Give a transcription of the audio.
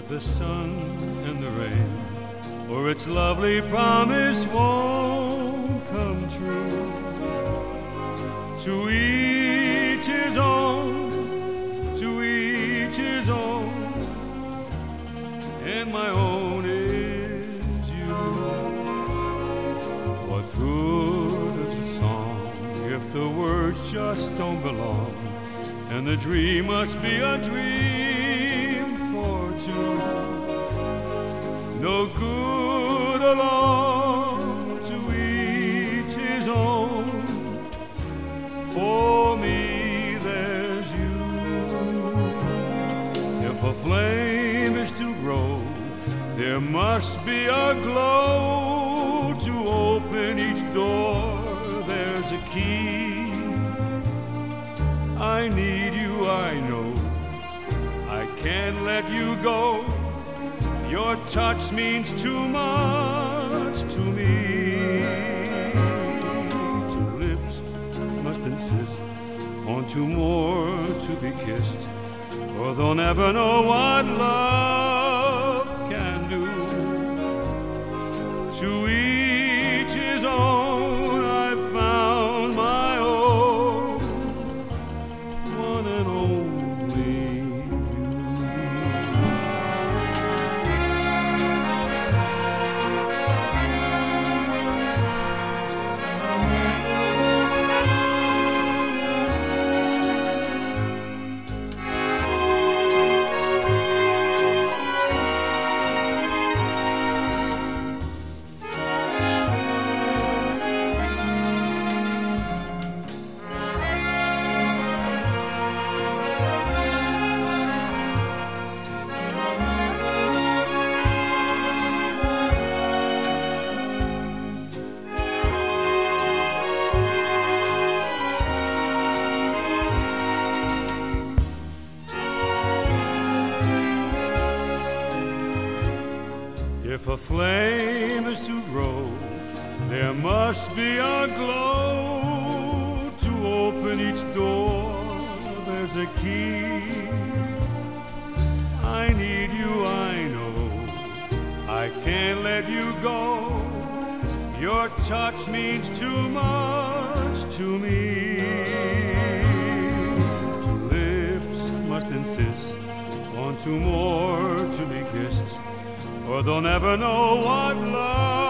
the sun and the rain, or its lovely promise won't come true. To each his own, to each his own, and my own is you. What good is a song if the words just don't belong, and the dream must be a dream for two? No good alone, to each his own. For me there's you. If a flame is to grow, there must be a glow. To open each door, there's a key. I need you, I know. I can't let you go. Your touch means too much to me. Two lips must insist on two more to be kissed, or they'll never know what love can do. To each his own, I found my own, one and only you. If a flame is to grow, there must be a glow. To open each door, there's a key. I need you, I know. I can't let you go. Your touch means too much to me. Two lips must insist on two more to be kissed, or they'll never know what love